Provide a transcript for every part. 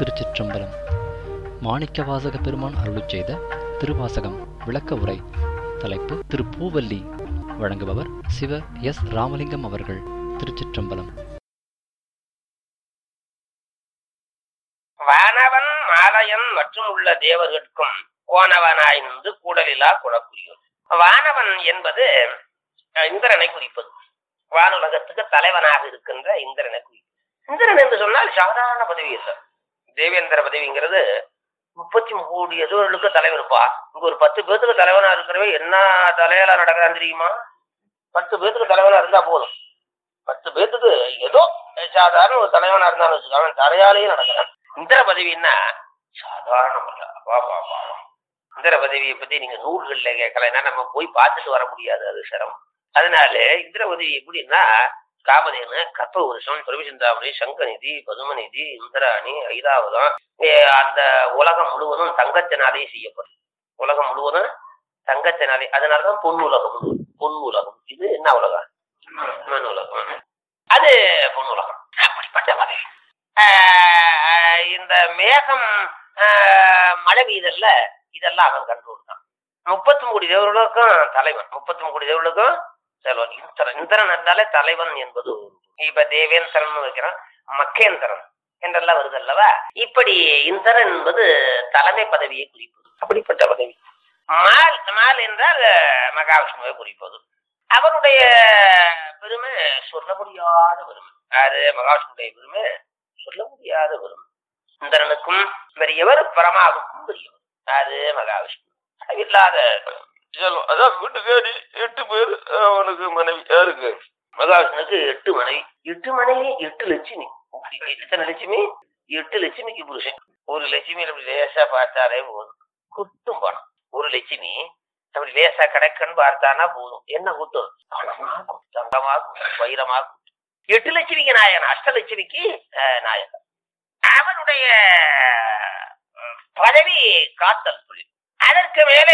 திருச்சிற்றம்பலம். மாணிக்கவாசக பெருமான் அருளிச் செய்த திருவாசகம் விளக்க உரை. தலைப்பு திருப்பூவல்லி. வழங்குபவர் சிவ எஸ் ராமலிங்கம் அவர்கள். திருச்சிற்றம்பலம். வானவன் மாலயன் மற்றும் உள்ள தேவர்கட்கும் கோனவனாய் நின்று கூடலிலா குணக்குரியோர். வானவன் என்பது இந்திரனை குறிப்பது. வானுலகத்துக்கு தலைவனாக இருக்கின்ற இந்திரனை குறிப்பது. இந்திரன் என்று சொன்னால் சாதாரண பதவி இல்லை. தேவேந்திர பதவிங்கிறது 33 கோடி எதிர்களுக்கு தலைவருப்பா. இங்க ஒரு 10 பேத்துக்கு தலைவனா இருக்கிறவே என்ன தலையால நடக்கிறான் தெரியுமா? 10 பேத்துக்கு தலைவனா இருந்தா போதும். 10 பேத்துக்கு ஏதோ சாதாரண ஒரு தலைவனா இருந்தாலும் வச்சுக்க, அவன் தலையாலேயே நடக்கிறான். இந்திர பதவின்னா சாதாரணம் இல்ல. இந்திர பதவியை பத்தி நீங்க நூல்கள்ல கேட்கலாம். நம்ம போய் பார்த்துட்டு வர முடியாது, அது சிரமம். அதனால இந்திர பதவி எப்படின்னா, காமதேனு, கற்பவருஷம், பிரபிசிந்தாமணி, சங்கநிதி, பதுமநிதி, இந்திராணி, ஐராவதம், அந்த உலகம் முழுவதும் தங்கத்தினாலே செய்யப்படும். உலகம் முழுவதும் தங்கத்தினாலே. அதனாலதான் பொன் உலகம். பொன் உலகம். இது என்ன உலகம்? மண் உலகம். அது பொன் உலகம். அப்படிப்பட்ட பதவி. இந்த மேகம், மழை பெய்தல்ல, இதெல்லாம் அவன் கண்ட்ரோல் தான். 33 கோடி தேவர்களுக்கும் தலைவன். 33 கோடி தேவர்களுக்கும் தலைவன். இந்திரன் இருந்தாலே தலைவன் என்பது. இப்ப தேவேந்திரன் வைக்கிறான், மக்கேந்திரன் என்றெல்லாம் வருது அல்லவா? இப்படி இந்திரன் என்பது தலைமை பதவியை குறிப்பது. அப்படிப்பட்ட பதவி. மால் என்றால் மகாவிஷ்ணுவை குறிப்பது. அவருடைய பெருமை சொல்ல முடியாத பெருமை. யாரு? மகாவிஷ்ணுடைய பெருமை சொல்ல முடியாத பெருமை. இந்திரனுக்கும் பெரியவர், பரமாவுக்கும் பெரியவர். யாரு? மகாவிஷ்ணு. இல்லாத அதான் வீட்டுக்காரி 8 பேர். அவனுக்கு மனைவி யாருக்கு? மகாவிஷ்ணுக்கு 8 மனைவி. 8 மனைவி 8 லட்சுமி. எத்தனை லட்சுமி? 8 லட்சுமிக்கு புருஷன். ஒரு லட்சுமி அப்படி லேசா பார்த்தாலே போதும், குட்டும் பணம். ஒரு லட்சுமி அப்படி லேசா கிடைக்கன்னு பார்த்தானா போதும், என்ன குட்டும்? பணமா குட்டும், தங்கமா குட்டும், வைரமா குட்டும். 8 லட்சுமிக்கு நாயகன், அஷ்டலட்சுமிக்கு நாயகன். அவனுடைய பதவி காத்தல் புள்ளி. அதற்கு மேலே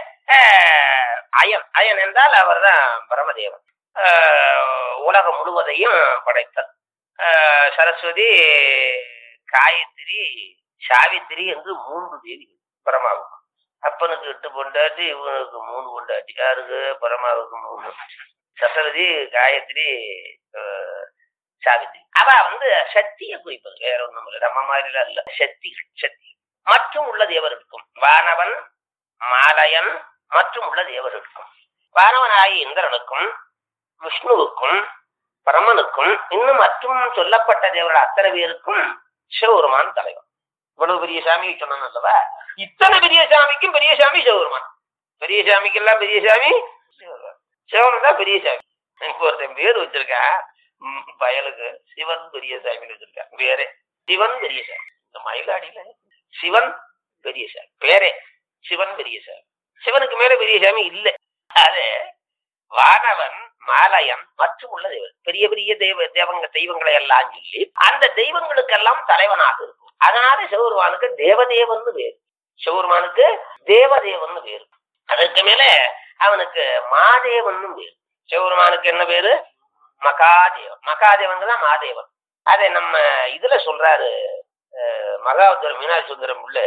அயன். அயன் என்றால் அவர் தான் பிரமதேவன். உலகம் முழுவதையும் படைத்தல். சரஸ்வதி, காயத்ரி, சாவித்திரி என்று 3 தேவிகள் பிரமாவுக்கு. அப்பனுக்கு 8 பொண்டாட்டி, இவனுக்கு 3 பொண்டாட்டி. யாருக்கு? பிரமாவுக்கு 3. சரஸ்வதி, காயத்ரி, சாவித்திரி. அவ சக்தியை குறிப்பது. வேற ஒண்ணும் இல்லை, நம்ம மாதிரிலாம் இல்ல. சக்திகள். சக்தி மற்றும் உள்ள தேவர்களுக்கும். வானவன், மாலயன் மற்றும் உள்ள தேவர்களுக்கும். வானவனாகி இந்திரனுக்கும், விஷ்ணுவுக்கும், பிரமனுக்கும், இன்னும் மற்றும் சொல்லப்பட்ட தேவர்கள் அத்தனை பேருக்கும் சிவபெருமான் தலைவன். இவ்வளவு பெரிய சாமி சொன்னான் அல்லவா? இத்தனை பெரிய சாமிக்கும் பெரிய சாமி சிவபெருமான். பெரிய சாமிக்கெல்லாம் பெரிய சாமி சிவபெருமான். சிவன் தான் பெரிய சாமி. ஒருத்தன் பேர் வச்சிருக்கான் பயலுக்கு, சிவன் பெரிய சாமின்னு வச்சிருக்கான். வேற சிவன் பெரிய சாமி. இந்த மயிலாடியில சிவன் பெரிய சாமி பேரே சிவன் பெரிய சாமி. சிவனுக்கு மேல பெரிய சாமி இல்லை. அது வானவன், மாலயன் மற்றும் உள்ள தேவர். பெரிய பெரிய தெய்வங்களை எல்லாம் சொல்லி அந்த தெய்வங்களுக்கெல்லாம் தலைவனாக இருக்கும். அதனால சிவபெருமானுக்கு தேவதேவன் பேரு. சிவபெருமானுக்கு தேவதேவன் பேரு. அதற்கு மேல அவனுக்கு மாதேவன் பேரு. சிவபெருமானுக்கு என்ன பேரு? மகாதேவன். மகாதேவன் தான் மாதேவன். அதை நம்ம இதுல சொல்றாரு மகாவதர் மீனாட்சி சுந்தரம் உள்ள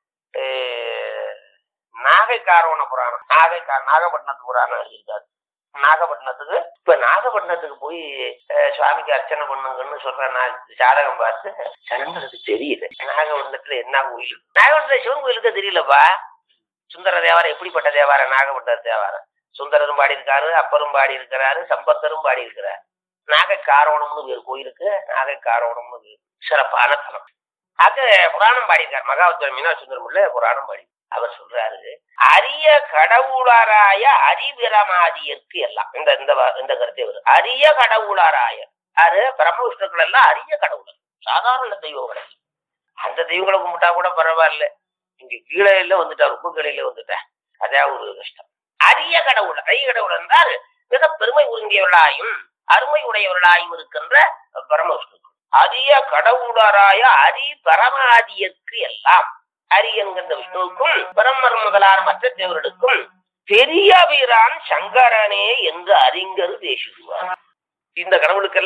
நாகைக்காரவண புராணம். நாகப்பட்டினத்து புராணம் எழுதியிருக்காரு. நாகப்பட்டினத்துக்கு இப்ப நாகப்பட்டினத்துக்கு போய் சுவாமிக்கு அர்ச்சனை பண்ணுங்கன்னு சொல்றேன். நான் ஜாதகம் பார்த்து சனங்களுக்கு தெரியல நாகப்பட்டினத்துல என்ன கோயில். நாகப்பட்டினம் சிவன் கோயிலுக்கு தெரியலப்பா. சுந்தர தேவாரம் எப்படிப்பட்ட தேவாரம்? நாகப்பட்டின தேவாரம். சுந்தரரும் பாடி இருக்காரு, அப்பரும் பாடி இருக்கிறாரு, சம்பத்தரும் பாடி இருக்கிறாரு. நாகைக்காரவணம்னு பேரு கோயிலுக்கு. நாகைக்காரவணம்னு பேரு. சிறப்பான தலம். அது புராணம் பாடியிருக்கார் மகாவதர் மீனாட்சி சுந்தரம் உள்ள புராணம் பாடி. அவர் சொல்றாரு, அரிய கடவுளாராய அரிபிரமாதியருக்கு எல்லாம். இந்த கருத்தை வரும். அரிய கடவுளாராய, அது பிரம்ம விஷ்ணுக்கள் எல்லாம் அரிய கடவுளர், சாதாரண தெய்வங்கள். அந்த தெய்வங்களை கும்பிட்டா கூட பரவாயில்ல. இங்க கீழையில வந்துட்டா, உப்பு கீழையில வந்துட்டா, அதான் ஒரு கஷ்டம். அரிய கடவுள். அரிய கடவுள் என்றால் மிக பெருமை உறிஞ்சியவர்களாயும் அருமை உடையவர்களாயும் இருக்கின்ற பிரம்ம விஷ்ணுக்கள். அரிய கடவுளராய அரி பரமாதியற்கு எல்லாம். அரி என்கின்ற விஷ்ணுவுக்கும் பிரம்மர் முதலான மற்ற தேவர்களுக்கும் பெரியபிரான் சங்கரனே என்று அறிஞர் பேசுவார். இந்த கடவுளுக்கெல்லாம்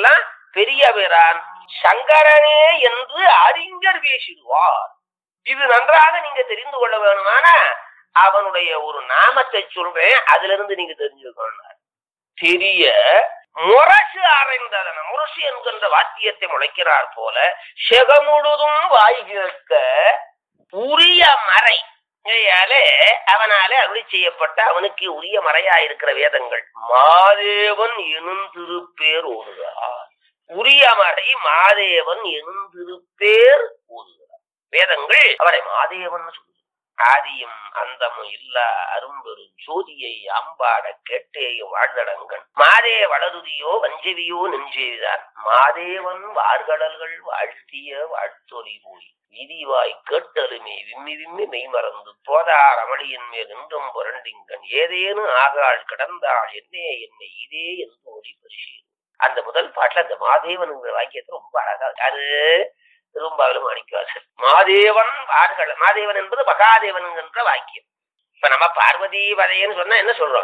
பெரிய பிரான் சங்கரனே என்று அறிஞர் பேசிடுவார். இது நன்றாக நீங்க தெரிந்து கொள்ள வேணுமானா அவனுடைய ஒரு நாமத்தை சொல்றேன், அதுல இருந்து நீங்க தெரிஞ்சுக்கணும். பெரிய முரசு அறைந்ததன, முரசு என்கின்ற வாத்தியத்தை முளைக்கிறார் போல செகமுழுதும் வாய் கேட்க உரிய மறை அவனாலே அருளி செய்யப்பட்ட அவனுக்கு உரிய மறையாயிருக்கிற வேதங்கள் மாதேவன் எனும் திருப்பேர் ஓதுகிறார். உரிய மறை மாதேவன் எனும் திருப்பேர் ஓதுகிறார். வேதங்கள் அவரை மாதேவன் சொல்லுகிறார். ஆதியும் அந்தமும் இல்ல அரும்பெரும் ஜோதியை அம்பாட கேட்டேய வாழ்தடங்கன் மாதே வளருதியோ வஞ்சவியோ நெஞ்சேதான் மாதேவன் வார்கடல்கள் வாழ்த்திய வாழ்த்தொலி போய் விதிவாய் கேட்டலுமே விம்மி விம்மி மெய்மறந்து போதார் அமளியின் மேல் நின்றும் புரண்டிங்கன் ஏதேனும் ஆகாள் கடந்தாள் என்னே என்னை இதே என்போடி பரிசீலி. அந்த முதல் பாட்டுல அந்த மாதேவனுங்கிற வாக்கியத்தை ரொம்ப அழகா அது திரும்பாவிலும் மாணிக்கவாசர். மாதேவன் வார்கள், மாதேவன் என்பது மகாதேவன் என்ற வாக்கியம். இப்ப நம்ம பார்வதி வதையன்னு சொன்னா என்ன சொல்றோம்?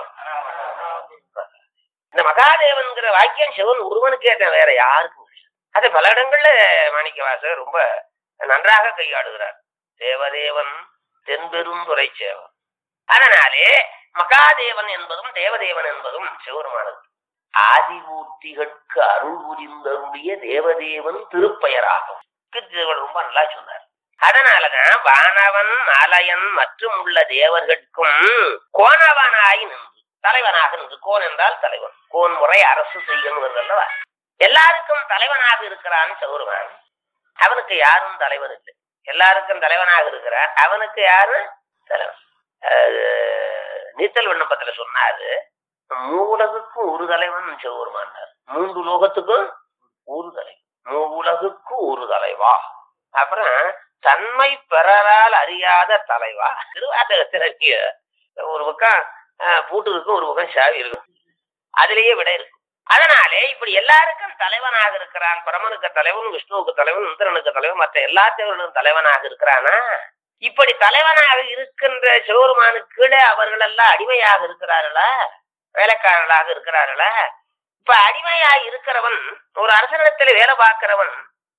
இந்த மகாதேவன்கிற வாக்கியம் சிவன் ஒருவனுக்கு ஏற்ற, வேற யாருக்கும். அதை பல இடங்கள்ல மாணிக்கவாசர் ரொம்ப நன்றாக கையாளுகிறார். தேவதேவன் தென்பெரும் துறை சேவன். அதனாலே மகாதேவன் என்பதும் தேவதேவன் என்பதும் சிவருமானது. ஆதிமூர்த்திகளுக்கு அருள் புரிந்தருடைய தேவதேவன் திருப்பெயராகும். ரொம்ப நல்லா சொன்னார். அதனாலதான் வானவன் மாலயன் மற்றும் உள்ள தேவர்களுக்கும் கோணவனாய் நின்று தலைவனாக நின்று. கோன் என்றால் தலைவன். கோன் முறை அரசு செய்யணும் அல்லவா? எல்லாருக்கும் தலைவனாக இருக்கிறான் சிவருமான். அவனுக்கு யாரும் தலைவன் இல்லை. எல்லாருக்கும் தலைவனாக இருக்கிறான், அவனுக்கு யாரு தலைவன்? நீத்தல் விண்ணப்பத்துல சொன்னாரு, மூலகுக்கும் ஒரு தலைவன் சிவபெருமானார், மூன்று லோகத்துக்கும் ஒரு தலைவன், மூலகுக்கு ஒரு தலைவா. அப்புறம் தன்மை பிறரால் அறியாத தலைவா. திருவாசகத்துல ஒரு பக்கம் பூட்டு இருக்கும், ஒரு பக்கம் சாவி இருக்கும், அதுலயே விட இருக்கும். அதனாலே இப்படி எல்லாருக்கும் தலைவனாக இருக்கிறான். பரமனுக்கு தலைவன், விஷ்ணுவுக்கு தலைவன், இந்திரனுக்கு தலைவன், மற்ற எல்லா தேவர்களுக்கும் தலைவனாக இருக்கிறானா? இப்படி தலைவனாக இருக்கின்ற சிவபெருமானுக்கு கீழே அவர்கள் எல்லாம் அடிமையாக இருக்கிறார்களா, வேலைக்காரர்களாக இருக்கிறார்களா? இப்ப அடிமையாக இருக்கிறவன், ஒரு அரசனிடத்துல வேலை பார்க்கிறவன்,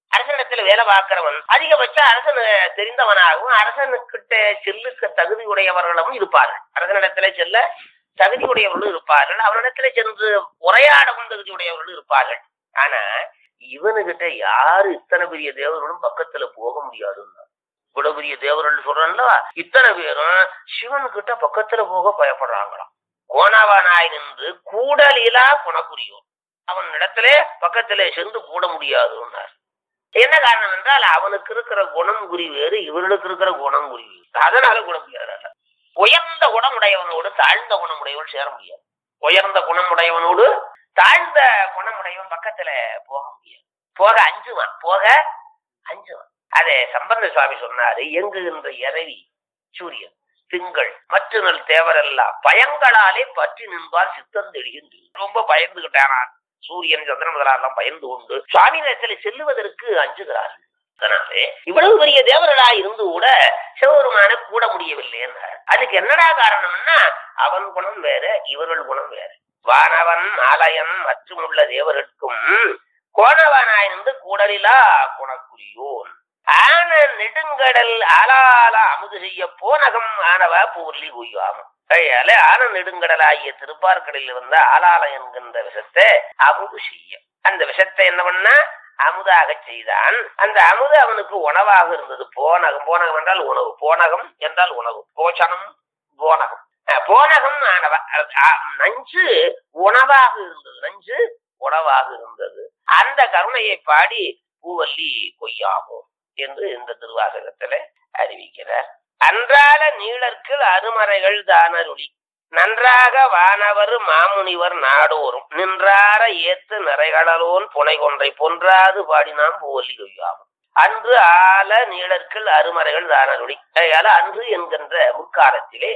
அதிகபட்சம் அரசன் தெரிந்தவனாகவும் அரசனுக்கிட்ட செல்லுக்கு தகுதி உடையவர்களும் இருப்பார்கள். அரசனிடத்துல செல்ல தகுதி உடையவர்களும் இருப்பார்கள், அவரிடத்துல சென்று உரையாடவும் தகுதி உடையவர்களும் இருப்பார்கள். ஆனா இவனுகிட்ட யாரு இத்தனை பெரிய தேவர்களும் பக்கத்துல போக முடியாதுன்னா, இவ்வளவு பெரிய தேவர்கள் சொல்றா, இத்தனை பேரும் சிவனுக்கிட்ட பக்கத்துல போக பயப்படுறாங்களாம். கோணவனாய் நின்று கூடலிலா குணபுரியும், அவன் இடத்துல பக்கத்துல சென்று கூட முடியாதுன்னார். என்ன காரணம் என்றால் அவனுக்கு இருக்கிற குணம் குறி வேறு, இவர்களுக்கு இருக்கிற குணம் குறி வேறு. அதனால கூட முடியாது. உயர்ந்த குணமுடையவனோடு தாழ்ந்த குணமுடையவன் சேர முடியாது. உயர்ந்த குணமுடையவனோடு தாழ்ந்த குணமுடையவன் பக்கத்துல போக முடியாது. போக அஞ்சுவான். அதே சம்பந்த சுவாமி சொன்னாரு, எங்குகின்ற இரவி சூரியன் திங்கள் மற்ற நல் தேவரெல்லாம் பயங்களாலே பற்றி நின்பால் சித்தம் தெளிகின்ற. ரொம்ப பயந்துகிட்டானான் சூரியன் சந்திரன் முதலாம் பயந்து கொண்டு சுவாமி நேரத்துல செல்லுவதற்கு அஞ்சுகிறார்கள். அதனாலே இவ்வளவு பெரிய தேவர்களா இருந்து கூட சிவபெருமான கூட முடியவில்லை என்றார். அதுக்கு என்னடா காரணம்னா அவன் குணம் வேற, இவர்கள் குணம் வேற. வானவன் மாலயன் மற்றும் உள்ள தேவர்களுக்கும் கோணவனாய் நின்று கூடலிலா குணக்குரியோன் ஆன நெடுங்கடல் ஆளால அமுது செய்ய போனகம் ஆனவ பூர்லி குய்யாமம். கையால ஆன நெடுங்கடலாகிய திருப்பார்கடலில் வந்த ஆளால என்கின்ற விஷத்தை அமுது செய்ய, அந்த விஷத்தை என்ன பண்ணா அமுதாக செய்தான். அந்த அமுது அவனுக்கு உணவாக இருந்தது. போனகம் என்றால் உணவு, போனகம் என்றால் உணவு, போச்சனம் போனகம். போனகம் ஆனவ நஞ்சு உணவாக இருந்தது. அந்த கருணையை பாடி பூவல்லி கொய்யாமோ என்று இந்த திருவாசகத்துல அறிவிக்கிறார். அன்றால நீளற்கு அருமறைகள் தானருளி நன்றாக வானவர் மாமுனிவர் நாடோறும் நின்றார ஏத்து நிறைகளோன் புனை கொன்றை பொன்றாது பாடினாம் பூவல்லி கொய்யாமோ. அன்று ஆல நீளற்கில் அருமறைகள் தானருளி. அன்று என்கின்ற முற்காலத்திலே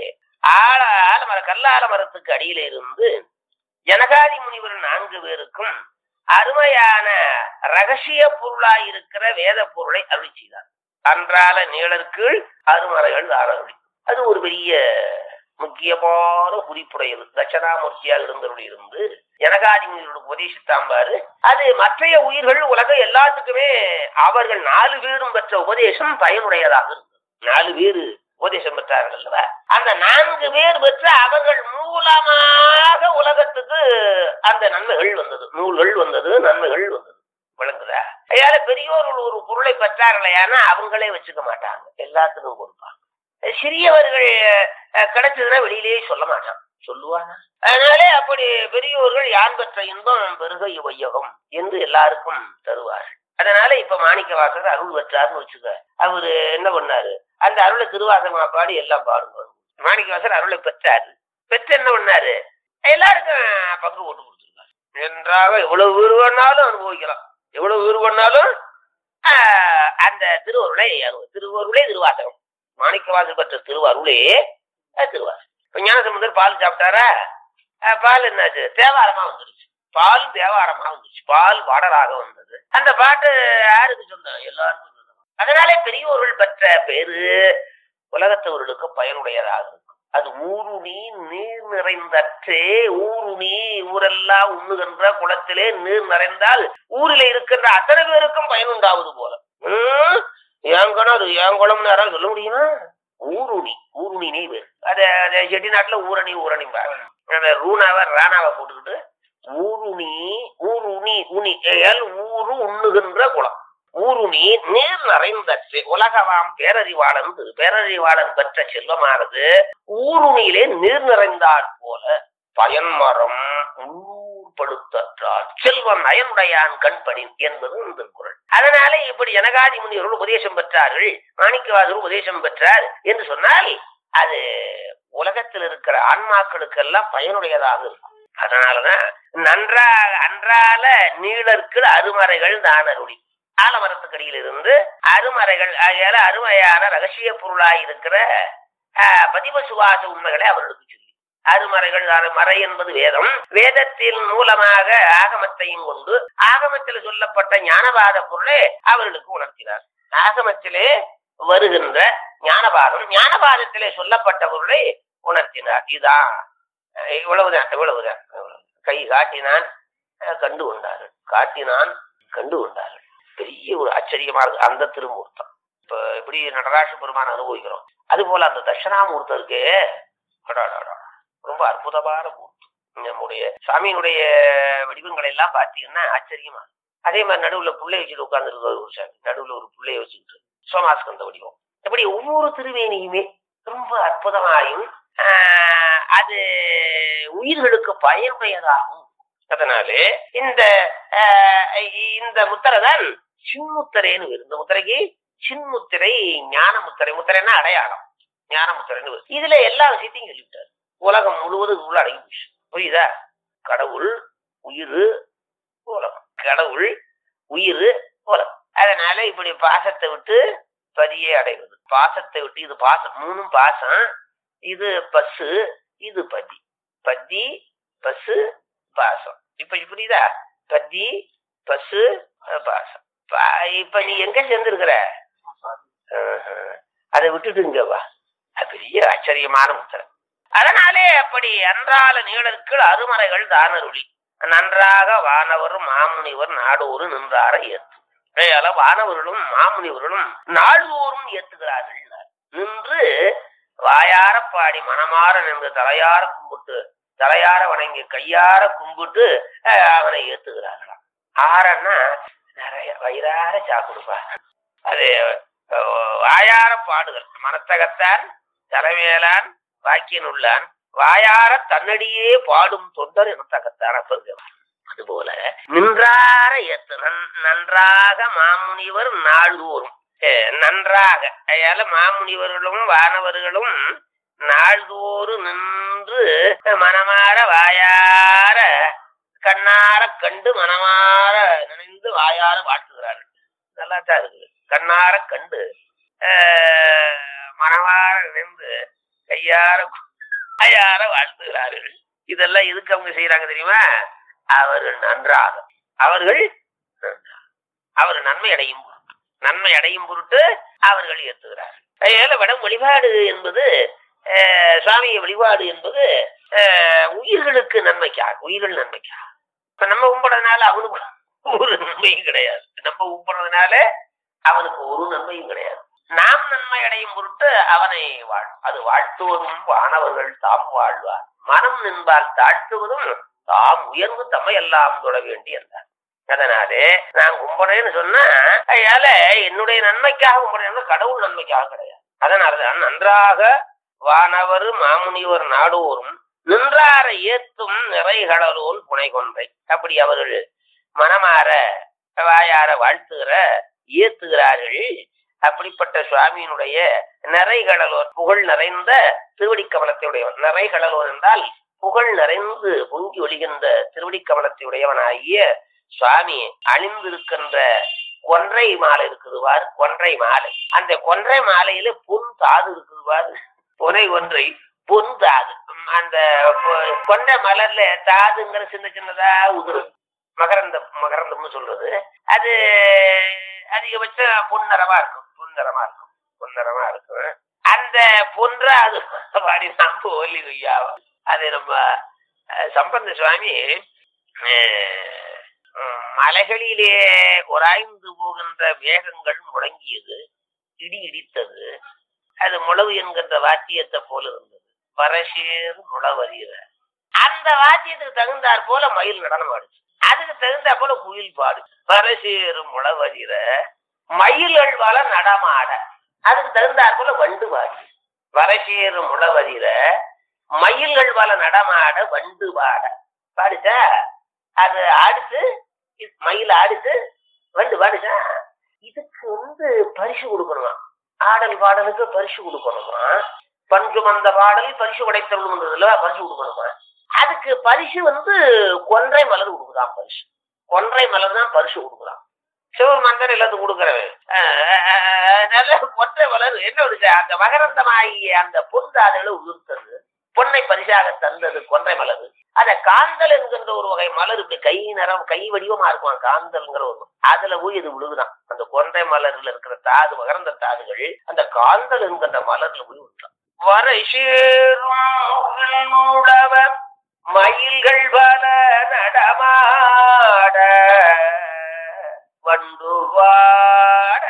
கல்லால மரத்துக்கு அடியில இருந்து ஜனகாதி முனிவர் 4 பேருக்கும் அருமையான ரகசிய பொருளாயிருக்கிற வேத பொருளை அருளி செய்தார். அன்றால நீளற்கீழ் அருமறைகள் தானருளி. அது ஒரு பெரிய முக்கியமான குறிப்புடையது. தட்சணாமூர்த்தியாக இருந்தவர்கள் இருந்து ஜனகாதி முனிவர்களுக்கு உபதேசித்தாம்பாரு. அது மற்றைய உயிர்கள் உலகம் எல்லாத்துக்குமே அவர்கள் 4 பேரும் பெற்ற உபதேசம் பயனுடையதாக இருந்தது. 4 பேரு உபதேசம் பெற்றார்கள் அல்லவா? அந்த 4 பேர் பெற்ற அவர்கள் மூலமாக உலகத்துக்கு அந்த நன்மைகள் வந்தது, நூல்கள் வந்தது, நன்மைகள் வந்தது. விளங்குதா? ஐயால பெரியோர்கள் ஒரு பொருளை பெற்றார்களையானா அவங்களே வச்சுக்க மாட்டாங்க, எல்லாத்துக்கும் கொடுப்பாங்க. சிறியவர்கள் கிடைச்சதுன்னா வெளியிலேயே சொல்ல மாட்டான், சொல்லுவானா? அதனாலே அப்படி பெரியோர்கள் யான் பெற்ற இன்பம் பெருக வையகம் என்று எல்லாருக்கும் தருவார்கள். அதனால இப்ப மாணிக்கவாசகர் அருள் பெற்றார்னு வச்சுக்க. அவரு என்ன பண்ணாரு? அந்த அருளை திருவாசகமா பாடி எல்லாம் பாடுங்க. மாணிக்கவாசகர் அருளை பெற்றாரு. பெற்று என்ன பண்ணாரு? எல்லாருக்கும் பங்கு போட்டு கொடுத்துருக்காரு. நன்றாக எவ்வளவு வீடு வேணாலும் அனுபவிக்கலாம், எவ்வளவு வீடு வேணாலும் அந்த திருவருளை திருவாசகம். மாணிக்கவாசகர் பெற்ற திருவருளே திருவாசகம். இப்ப ஞானசம்பந்தர் பால் சாப்பிட்டாரா? பால் என்னாச்சு? தேவாரமா வந்துருச்சு. பால் தேவாரமா வந்துருச்சு. பால் பாடலாக வந்தது. அந்த பாட்டு யாருக்கு சொந்தம்? எல்லாருக்கும் சொந்தம். அதனாலே பெரியோர்கள் பெற்ற பேரு உலகத்தவர்களுக்கு பயனுடையதாக இருக்கும். அது ஊருணி நீர் நிறைந்தற்றே. ஊருணி ஊரெல்லாம் உண்ணுகின்ற குளத்திலே நீர் நிறைந்தால் ஊரில் இருக்கின்ற அத்தனை பேருக்கும் பயனுண்டாவது போல. என் கிணறு என் குளம்னு யாராவது சொல்ல முடியுமா? ஊருணி நீர். அத செட்டி நாட்டுல ஊரணி ரூணாவை ராணாவை போட்டுக்கிட்டு ஊருணி ஊரு உண்ணுகின்ற குளம். ஊருணி நீர் நிறைந்தற்று உலகவாம் பேரறிவாளன். பேரறிவாளன் பெற்ற செல்வமானது ஊருணியிலே நீர் நிறைந்தாற் போல பயன்மரம் உள்ளூர்படுத்தால் செல்வம் அயனுடையான் கண்படின் என்பது இந்த குறள். அதனால இப்படி ஜனகாதி முனிவர்கள் உபதேசம் பெற்றார்கள், மாணிக்கவாசகர் உபதேசம் பெற்றார் என்று சொன்னால் அது உலகத்தில் இருக்கிற ஆன்மாக்களுக்கெல்லாம் பயனுடையதாக இருக்கும். அதனாலதான் அன்றால நீளற்கு அருமறைகள் தானருளி. ஆலமரத்துக்கடியில் இருந்து அருமறைகள் அருமையான ரகசிய பொருளாய் இருக்கிற பதிவ சுவாச உண்மைகளை அவர்களுக்கு சொல்லி. அருமறைகள், மறை என்பது வேதம். வேதத்தின் மூலமாக ஆகமத்தையும் கொண்டு ஆகமத்தில் சொல்லப்பட்ட ஞானவாத பொருளை அவர்களுக்கு உணர்த்தினார். ஆகமத்திலே வருகின்ற ஞானவாதம், ஞானவாதத்திலே சொல்லப்பட்ட பொருளை உணர்த்தினார். இதுதான், இவ்வளவுதான். கை காட்டினான் கண்டு கொண்டார்கள். பெரிய ஒரு ஆச்சரியமா இருக்கு அந்த திருமூர்த்தம். இப்ப எப்படி நடராஜ பெருமான அனுபவிக்கிறோம், அது போல அந்த தட்சணாமூர்த்தருக்கு ரொம்ப அற்புதமான மூர்த்தம். நம்முடைய சாமியினுடைய வடிவங்களை எல்லாம் பார்த்தீங்கன்னா ஆச்சரியமா. அதே மாதிரி நடுவுல புள்ளை வச்சுட்டு உட்கார்ந்துருக்க ஒரு சாமி, நடுவுல ஒரு புள்ளைய வச்சுக்கிட்டு சோமாஸ்கந்த வடிவம். இப்படி ஒவ்வொரு திருவேணியுமே ரொம்ப அற்புதமாயும் அது உயிர்களுக்கு பயனுடையதாகும். அதனாலே இந்த முத்திரை தான் சின்முத்திரைன்னு வருது. இந்த முத்திரைக்கு சின்முத்திரை, ஞான முத்திரை. முத்திரைன்னா அடையாளம், ஞான முத்திரைன்னு வருது. இதுல எல்லா விஷயத்தையும் சொல்லிவிட்டாரு. உலகம் முழுவதும் உள்ள அடங்கி போச்சு. புரியுதா? கடவுள், உயிர், உலகம். கடவுள், உயிர், உலகம். அதனால இப்படி பாசத்தை விட்டு பதியே அடைவது. பாசத்தை விட்டு, இது பாசம், 3 பாசம். இது பசு, இது பதி. பதி, பசு, பாசம். இப்ப புரியுதா? பதி, பசு, பாசம். இப்ப நீ எங்க சேர்ந்திருக்கிற? அதை விட்டுட்டு இங்க வா. பெரிய ஆச்சரியமான முத்திரை. அதனாலே அப்படி அன்றால நீளற்கு அருமறைகள் தானருளி நன்றாக வானவரும் மாமுனிவர் நாடோறு நின்றார ஏத்து. வானவர்களும் மாமுனிவர்களும் நாள்தோறும் ஏத்துகிறார்கள். நின்று வாயார பாடி மனமாற நின்று தலையார கும்பிட்டு, தலையார வணங்கி கையார கும்பிட்டு அவனை ஏத்துகிறார்களாம். ஆறன்னா நிறைய வயிறார சாப்பிடுப்பா. அது வாயார பாடுகள். மனத்தகத்தான் தலைமையலான் வாக்கியன் உள்ளான் வாயார தன்னடியே பாடும் தொண்டர் எனத்தகத்தான். அப்ப அதுபோல நின்றார ஏத்து நன்றாக மாமுனிவர் நாள்தோறும் நன்றாக. அதால மாமுனிவர்களும் வானவர்களும் நாள்தோறும் நின்று மனமாற வாயார கண்ணார கண்டு மனமாற நினைந்து வாயார வாழ்த்துகிறார்கள். நல்லாத்தான் இருக்குது. கண்ணார கண்டு மனமாற நினைந்து கையார வாழ்த்துகிறார்கள். இதெல்லாம் எதுக்கு அவங்க செய்யறாங்க தெரியுமா? அவர்கள் நன்றாக, அவர் நன்மை அடையும் பொருட்டு அவர்கள் ஏற்றுகிறார்கள். அதனால வடம் வழிபாடு என்பது சுவாமியை வழிபாடு என்பது உயிர்களுக்கு நன்மைக்காக, உயிர்கள் நன்மைக்காக. இப்ப நம்ம கும்பிடுறதுனால அவனுக்கு ஒரு நன்மையும் கிடையாது, நம்ம கும்பிடுறதுனால அவனுக்கு ஒரு நன்மையும் கிடையாது. நாம் நன்மை அடையும் பொருட்டு அவனை அது வாழ்த்துவதும் வானவர்கள் தாம் வாழ்வார், மனம் நின்பால் தாழ்த்துவதும் தாம் உயர்வு தம்மை எல்லாம் தொட வேண்டி என்றார். அதனாலே நான் கும்பிடுறேன்னு சொன்னா அதனால என்னுடைய நன்மைக்காக கும்பிடுறேன், கடவுள் நன்மைக்காக கிடையாது. அதனாலதான் நன்றாக வானவர் மாமுனிவர் நாடோறும் நின்றார ஏத்தும் நிறைகளோல் புனை கொன்றை. அப்படி அவர்கள் மனமாற வாயார வாழ்த்துகிற ஏத்துகிறார்கள். அப்படிப்பட்ட சுவாமியினுடைய நிறைகளோர் புகழ் நிறைந்த திருவடி கமலத்தையுடையவன். நிறைகளோர் என்றால் புகழ் நிறைந்து பொங்கி ஒளிகின்ற திருவடி கமலத்தையுடையவனாகிய சுவாமி அணிந்திருக்கின்ற கொன்றை மாலை இருக்குதுவார். கொன்றை மாலை, அந்த கொன்றை மாலையில பொன் தாது இருக்குதுவார். ஒரே ஒன்றை பொன் தாது. அந்த கொன்றை மலர்ல தாதுங்கிற சின்ன சின்னதா உதிரும், மகரந்தம்னு சொல்றது. அது அதிகபட்ச பொன்னரமா இருக்கும், பொன்னரமா இருக்கும். அந்த பொன்ற அது பாடி நம்ப ஒல்லி கொய்யாவா. அது நம்ம சம்பந்த சுவாமி மலைகளிலே உராய்ந்து போகின்ற வேகங்கள் முழங்கியது, இடி இடித்தது. அது முழவு என்கின்ற வாத்தியத்தை போல இருந்தது. பரசேர் முழவறிகிற அந்த வாத்தியத்துக்கு தகுந்தாற் போல மயில் நடனம் ஆடுச்சு, அதுக்கு தகுந்தா போல குயில் பாடு. பரசேர் முழவறிகிற மயில்கள் வள நடமாட, அதுக்கு தகுந்தாற் போல வண்டு பாடு. பரசேர் முழவறிகிற மயில்கள் வள நடமாட வண்டு பாட பாடுச்சா. அது ஆடுத்து, மயில் ஆடுத்து, வண்டு பாடுச்சா. இதுக்கு பரிசு கொடுக்கணுமா, ஆடல் பாடலுக்கு பரிசு கொடுக்கணுமா. பஞ்சும் அந்த பாடல் பரிசு படைத்தவர்கள்ல பரிசு கொடுக்கணுமா. அதுக்கு பரிசு கொன்றை மலர் கொடுக்குறான். பரிசு கொன்றை மலர் தான் பரிசு கொடுக்குறான். சிவபெருமான் எல்லாத்துக்கும் கொடுக்குறவன். அதனால கொன்றை மலர் என்ன விடுச்சு, அந்த மகரந்தமாகிய அந்த பொந்தாதலை உதிர்த்தது, பொன்னை பரிசாக தந்தது கொன்றை மலர். அத காந்தல் என்கின்ற ஒரு வகை மலர், இப்படி கை நிறம் கை வடிவமா இருக்கும் காந்தல்ங்கிற ஒரு, அதுல போய் இது விழுகுதான். அந்த கொன்றை மலர்ல இருக்கிற தாது, மகரந்த தாதுகள் அந்த காந்தல் என்கின்ற மலர்ல போய் விட்டான். வரை சேரும் மயில்கள் பல நடமாட வண்டுவாட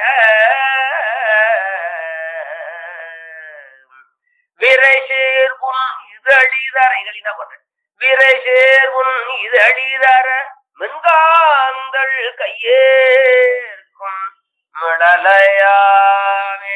விரை சேர்வும் இதழிதரைகளினா பண்றேன். விரை சேர்வும் இதழிதர மின்காந்தள் கையேற்கும் மடலையாவே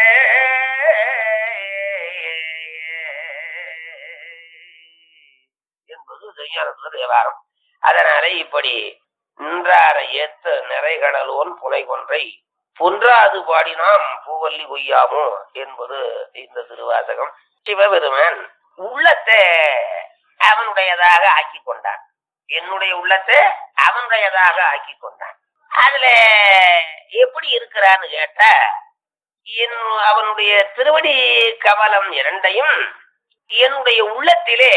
என்பது செய்யாத விவகாரம். அதனால இப்படி நின்றார ஏத்த நிறைகளோன் புனை கொன்றை பொன்றாது பாடினாம் பூவல்லி கொய்யாமோ என்பது இந்த திருவாசகம். சிவபெருமான் உள்ளத்தை அவனுடையதாக ஆக்கி கொண்டான், என்னுடைய உள்ளத்தை அவனுடையதாக ஆக்கி கொண்டான். அதுல எப்படி இருக்கிறான்னு கேட்டா, அவனுடைய திருவடி கமலம் இரண்டையும் என்னுடைய உள்ளத்திலே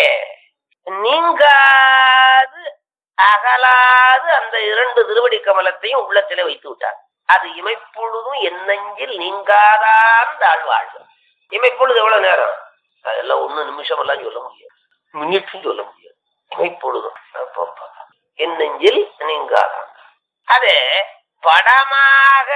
நீங்காது அகலாது அந்த இரண்டு திருவடி கமலத்தையும் உள்ளத்திலே வைத்து விட்டார். அது இமைப்பொழுதும் என் நெஞ்சில் நீங்காதான் தாழ்வாழ்வு. இமைப்பொழுது எவ்வளவு நேரம், அதெல்லாம் 1 நிமிஷம் எல்லாம் சொல்ல முடியாது, மினிட்டும் சொல்ல முடியாது. இமைப்பொழுதும் என் நெஞ்சில் நீங்காதான். அது படமாக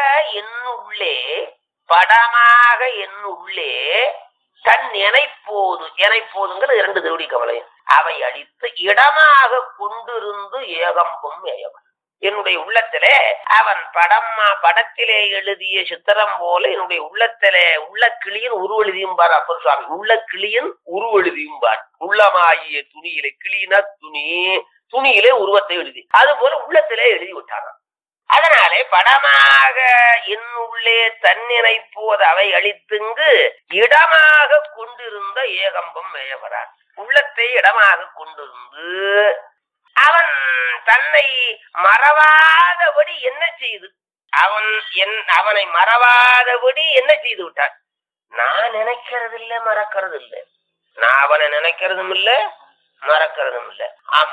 என் உள்ளே தன் எனைப்போதுங்கிற 2 திருவடி கமலையும் அவை அழித்து இடமாக கொண்டிருந்து ஏகம்பும் ஏயவன். என்னுடைய உள்ளத்திலே அவன் படத்திலே எழுதிய சித்திரம் போல என்னுடைய உள்ளத்திலே உள்ள கிளியின் உருவெழுதியும் பார். அப்பர் சுவாமி உள்ள கிளியின் உருவெழுதியும் பார். உள்ளமாகிய துணியிலே, கிளியின துணியிலே உருவத்தை எழுதி, அது போல உள்ளத்திலே எழுதி விட்டானான். அதனாலே படமாக என் உள்ளே தன்னினை போது அவை அழித்துங்கு இடமாக கொண்டிருந்த ஏகம்பம் மேயவரான். உள்ளத்தை இடமாக கொண்டிருந்து அவன் தன்னை மறவாதபடி என்ன செய்து, அவனை மறவாதபடி என்ன செய்து விட்டான். நான் நினைக்கிறது இல்லை, மறக்கிறது இல்லை. நான் அவனை நினைக்கிறதும் இல்லை, மறக்கிறதும் இல்லை.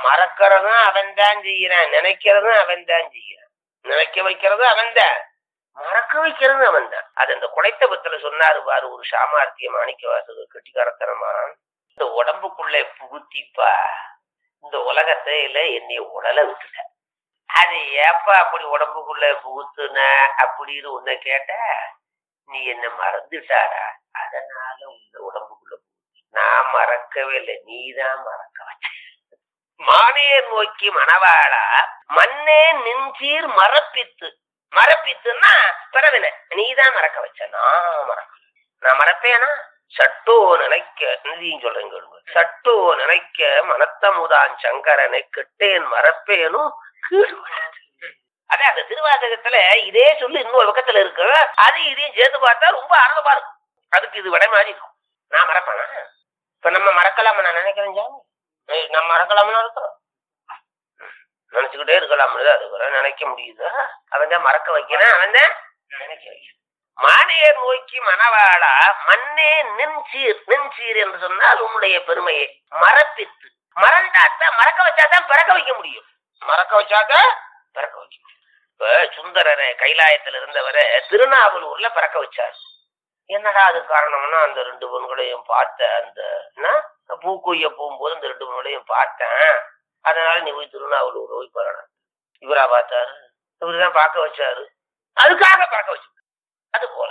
மறக்கிறதும் அவன் தான் செய்கிறான், நினைக்கிறதும் அவன் தான் செய்கிறான். நினைக்க வைக்கிறது அவன் தான், மறக்க வைக்கிறது அவன் தான். அது அந்த குலைத்தபத்துல சொன்னாரு பாரு, ஒரு சாமார்த்திய மாணிக்க வாசகர் கெட்டிக்காரத்தனமா, இந்த உடம்புக்குள்ளே புகுத்திப்பா இந்த உலகத்தை இல்ல என்னைய உடலை விட்டுட்ட. அது ஏப்பா அப்படி உடம்புக்குள்ள புகுத்துன அப்படின்னு உன்னை கேட்ட, நீ என்ன மறந்துட்டாடா, அதனால உங்க உடம்புக்குள்ள நான் மறக்கவே இல்லை, நீதான் மறக்க வச்ச. மானே நோக்கி மணவாளா மண்ணே நின்றீர் மறப்பித்து. மறப்பித்துன்னா பிறவின நீதான் மறக்க வச்ச, நான் மறப்பேனா? சட்டோ நினைக்க நிதியும் சொல்றேங்க, சட்டோ நினைக்க மனத்தமுதான் சங்கரனை கெட்டேன் மறப்பேனும் கீழ்வராது. அதே அந்த திருவாசகத்துல இதே சொல்லி இன்னொரு பக்கத்துல இருக்கு, அது இதையும் சேர்த்து பார்த்தா ரொம்ப ஆனந்தமா இருக்கும். அதுக்கு இது விட மாதிரி இருக்கும். நான் மறப்பானா? இப்ப நம்ம மறக்கலாமா? நான் நினைக்கிறேன் ஜாமி, நம்ம மறக்கலாம்னு இருக்கிறோம், நினைச்சுக்கிட்டே இருக்கலாம்னு தான் இருக்கிறோம். நினைக்க முடியுதா? அவன் தான் மறக்க வைக்கிறான், அவன் தான் நினைக்க வைக்கிறான். மானையை நோக்கி மணவாளா மண்ணே நின்சீர். நின்சீர் என்று சொன்னால் உன்னுடைய பெருமையை மறப்பித்து. மறந்தாத்தான் மறக்க வச்சாதான் பிறக்க வைக்க முடியும். மறக்க வச்சாதான் பிறக்க வைக்க முடியும். இப்ப சுந்தரரை கைலாயத்துல இருந்தவரை திருநாவலூர்ல பிறக்க வச்சாரு. என்னடா அது காரணம்னா, அந்த 2 பெண்களையும் பார்த்த அந்த பூக்குய்ய போகும்போது அந்த 2 பெண்களையும் பார்த்தேன், அதனால நீ போய் திருநாவலூர் போய் பாருங்க. இவரா பார்த்தாரு, இவருதான் பார்க்க வச்சாரு, அதுக்காக பார்க்க வச்சு. அது போல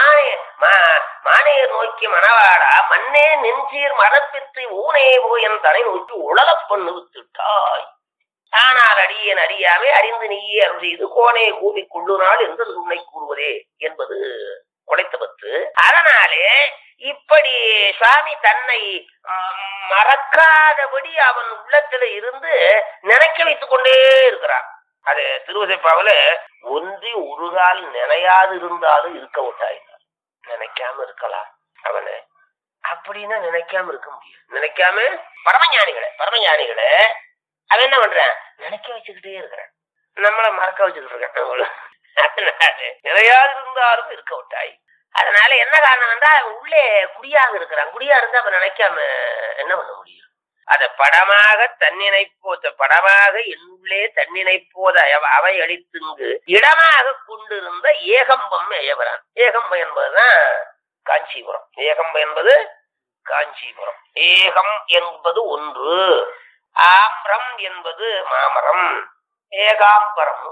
மானையை நோக்கி மணவாடா மண்ணே நெஞ்சீர் மரப்பித்து ஊனே போய் என் தலை நோக்கி உழல பண்ணு வித்துட்டாய். ஆனால் அடியேன் அறியாமே அறிந்து நீயே அருள் செய்து கோனே கூவி கொள்ளுநாள் என்று உன்னை கூறுவதே என்பது குலைத்தபத்து. அதனாலே இப்படி சுவாமி தன்னை மறக்காதபடி அவன் உள்ளத்துல இருந்து நினைக்க வைத்துக் கொண்டே இருக்கிறான். அது திருவசைப்பாவில ஒன்றி ஒரு கால் நினையாது இருந்தாலும் இருக்க விட்டாயினார். நினைக்காம இருக்கலாம் அவனை அப்படின்னா நினைக்காம இருக்க முடியும். நினைக்காம பரமஞானிகளை அவன் என்ன பண்றான்? நினைக்க வச்சுக்கிட்டே இருக்கிறான், நம்மளை மறக்க வச்சுக்கிட்டு இருக்கான். நினையாது இருந்தாலும் இருக்க விட்டாய். அதனால என்ன காரணம் வந்தா அவன் உள்ளே குடியாக இருக்கிறான். குடியா இருந்தா அவன் நினைக்காம என்ன பண்ண முடியும்? அத படமாக படமாக என்னுள்ளே தன்னினைப்போத அவை அளித்துங்கு இடமாக கொண்டிருந்த ஏகம்பம் எயவரான். ஏகம்பம் என்பதுதான் காஞ்சிபுரம். ஏகம்பம் என்பது காஞ்சிபுரம். ஏகம் என்பது ஒன்று, ஆம்ரம் என்பது மாமரம், ஏகாம்பரம்.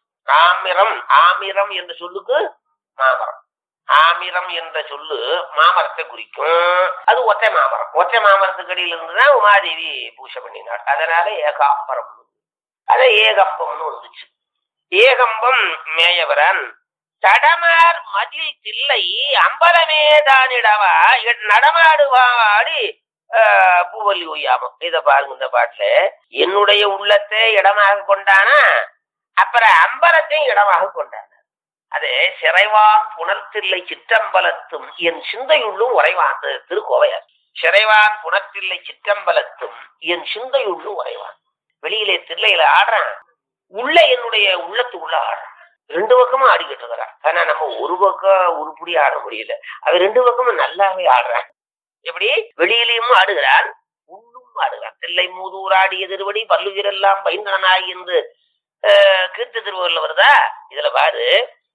ஆமிரம் என்ற சொல்லுக்கு மாமரம். ஆமிரம் என்ற சொல்லு மாமரத்தை குறிக்கும். அது ஒற்றை மாமரம். ஒற்றை மாமரத்துக்கு அடியில் இருந்துதான் உமாதேவி பூஜை பண்ணினார். அதனால ஏகாம்பரம், அத ஏகம்பம்னு வந்துச்சு. ஏகம்பம் மேயவரன் தடமார் மதில் தில்லை அம்பலமே தானிடவா நடமாடுவாடி பூவல்லி ஒய்யாமம். இத பாருங்க, இந்த பாட்டுல என்னுடைய உள்ளத்தை இடமாக கொண்டானா, அப்புறம் அம்பலத்தையும் இடமாக கொண்டான. அது சிறைவான் புணர்த்தில்லை சிற்றம்பலத்தும் என் சிந்தையுள்ளும் உறைவான். திருக்கோவையார். சிறைவான் புணர்த்தில்லை சிற்றம்பலத்தும் என் சிந்தையுள்ளும் உறைவான். வெளியிலே தில்லையில ஆடுறான், உள்ள என்னுடைய உள்ளத்துக்குள்ள ஆடுறான். 2 பக்கமும் ஆடிக்கிட்டு இருக்கிறான். ஆனா நம்ம ஒரு பக்கம் உருப்படி ஆட முடியல, அவன் 2 பக்கமும் நல்லாவே ஆடுறான். எப்படி வெளியிலையும் ஆடுகிறான், உள்ளும் ஆடுகிறான். தில்லை மூதூர் ஆடிய திருவடி பல்லுயிரெல்லாம் பைந்தனாய் என்று கீர்த்தி திருவள்ளுவர்ல வருதா? இதுல பாரு,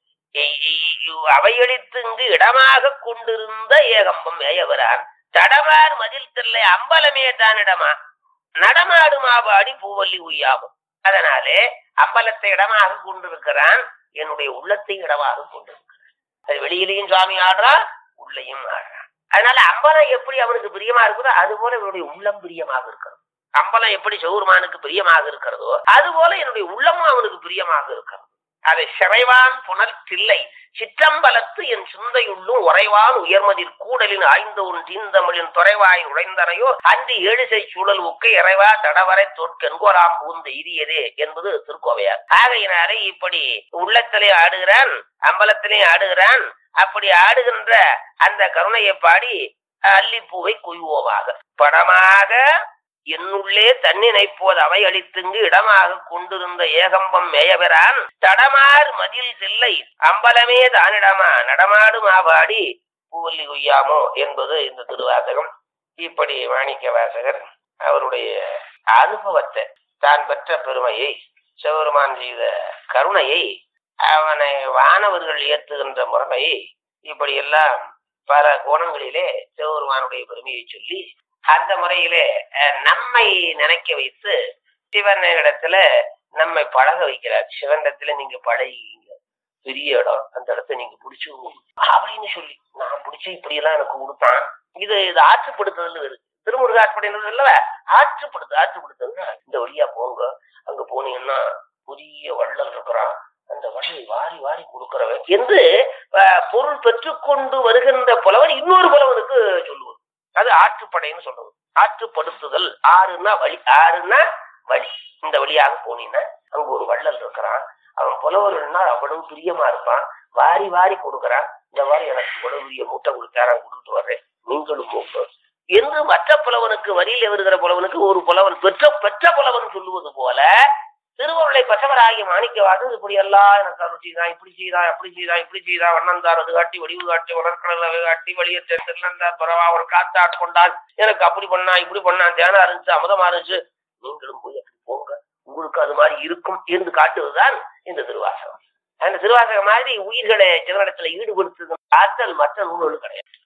அவையளித்து இங்கு இடமாக கொண்டிருந்த ஏகம்பம் மேயவரான் தடமார் மதில் தில்லை அம்பலமே தானிடமா நடமாடுமாபாடி பூவல்லி உய்யாமம். அதனாலே அம்பலத்தை இடமாக கொண்டிருக்கிறான், என்னுடைய உள்ளத்தை இடமாக கொண்டிருக்கிறான். அது வெளியிலையும் சுவாமி ஆடுறான், உள்ளையும் ஆடுறான். அதனால அம்பலம் எப்படி அவனுக்கு பிரியமா இருக்குதோ அது போல என்னுடைய உள்ளம் பிரியமாக இருக்கிறது. அம்பலம் எப்படி சௌர்மானுக்கு பிரியமாக இருக்கிறதோ அது போல என்னுடைய உள்ளமும் அவனுக்கு பிரியமாக இருக்கிறது. அதை சிறைவான் புணர்த்தில்லை சிற்றம்பலத்து என் சிந்தையுள்ளும் உறைவான் உயர்மதில் கூடலின் ஆய்ந்த உன் தீந்தமிழின் துறைவாய் உழைந்தனையோ அன்று 7 சூழல் உக்கை இறைவா தடவரை தோற்கென்கோலாம் பூந்த எய்தியதே என்பது திருக்கோவையார். ஆகையினாலே இப்படி உள்ளத்திலே ஆடுகிறான், அம்பலத்திலே ஆடுகிறான். அப்படி ஆடுகின்ற அந்த கருணையை பாடி அல்லிப்பூவை குய்வோமாக படமாக என்னுள்ளே தன்னினைப்போது அவை அளித்துங்கு இடமாக கொண்டிருந்த ஏகம்பம் மேயவரான் தடமார் மதில் தில்லை அம்பலமே தானிடமா நடமாடு மாபாடி பூவல்லி கொய்யாமோ என்பது இந்த திருவாசகம். இப்படி மாணிக்க வாசகர் அவருடைய அனுபவத்தை, தான் பெற்ற பெருமையை, சிவபெருமான் செய்த கருணையை அவனை வானவர்கள் ஏற்றுகின்ற முறை இப்படி எல்லாம் பல கோணங்களிலே சிவபெருமானுடைய பெருமையை சொல்லி அந்த முறையிலே நம்மை நினைக்க வைத்து சிவனிடத்துல நம்மை பழக வைக்கிறார். சிவனிடத்துல நீங்க பழகிங்க, பெரிய இடம், அந்த இடத்த நீங்க பிடிச்சு அப்படின்னு சொல்லி நான் பிடிச்சி இப்படி எல்லாம் எனக்கு கொடுத்தான். இது ஆற்றுப்படுத்துதல் இருக்கு. திருமுருக ஆற்றுப்படுத்துறது இல்ல, ஆற்றுப்படுத்துதல்னா இந்த வழியா போங்க, அங்க போனீங்கன்னா புதிய வள்ளல் இருக்கிறான், அந்த வள்ளலை வாரி வாரி கொடுக்கிறவன் என்று பொருள் பெற்றுக்கொண்டு வருகின்ற புலவன் இன்னொரு புலவனுக்கு சொல்லுவது. அது ஆற்றுப்படைன்னு சொல்றது. ஆற்றுப்படுத்துதல். ஆறுனா வழி, ஆறுனா வழி. இந்த வழியாக போனீங்கன்னா அங்க ஒரு வள்ளல் இருக்கிறான், அவன் புலவர்கள்னா அவ்வளவு பிரியமா இருப்பான், வாரி வாரி கொடுக்குறான், இந்த மாதிரி எனக்கு இவ்வளவு பெரிய மூட்டை கொடுத்தாரா, கொடுத்து வர்றேன், நீங்களும் மூட்டை என்று மற்ற புலவனுக்கு, வரியில் வருகிற புலவனுக்கு ஒரு புலவன் பெற்ற புலவன் சொல்லுவது போல திருவருளை பெற்றவராகிய மாணிக்கவாசகர் இப்படி எல்லாம் எனக்கு அருள் செய்தான், இப்படி செய்தான், அப்படி செய்தான், இப்படி செய்தான், வண்ணந்தார் அது காட்டி, வடிவு காட்டி, வளர்க்கடலை காட்டி, வழியை திருநந்தார் பரவா ஒரு காத்தாட் கொண்டான், எனக்கு அப்படி பண்ணா இப்படி பண்ணான், தியானம் இருந்துச்சு, அமுதமா இருந்துச்சு, நீங்களும் போய் அப்படி போங்க, உங்களுக்கு அது மாதிரி இருக்கும் என்று காட்டுவதுதான் இந்த திருவாசகம். அந்த திருவாசகம் மாதிரி உயிர்களை சிவனிடத்துல ஈடுபடுத்துகிற ஆற்றல் மற்ற நூல்களும் கிடையாது.